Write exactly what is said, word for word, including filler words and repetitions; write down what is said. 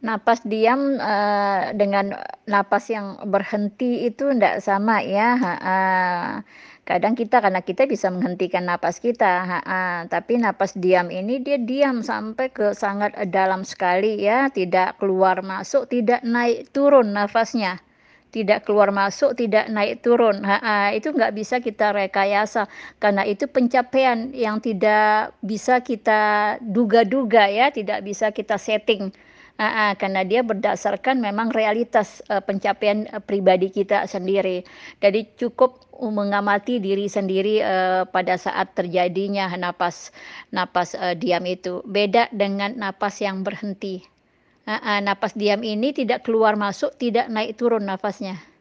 Napas diam, eee, dengan napas yang berhenti itu ndak sama ya, heeh. Kadang kita karena kita bisa menghentikan napas kita, heeh, tapi napas diam ini dia diam sampai ke sangat, eee, dalam sekali ya, tidak keluar masuk, tidak naik turun nafasnya. Tidak keluar masuk, tidak naik turun, heeh, itu nggak bisa kita rekayasa, karena itu pencapaian yang tidak bisa kita duga-duga ya, tidak bisa kita setting, heeh, karena dia berdasarkan memang realitas, eee, pencapaian, eee, pribadi kita sendiri. Jadi cukup u mengamati diri sendiri, eee, pada saat terjadinya napas napas, eee, diam itu. Beda dengan napas yang berhenti. Heeh, napas diam ini tidak keluar masuk, tidak naik turun nafasnya.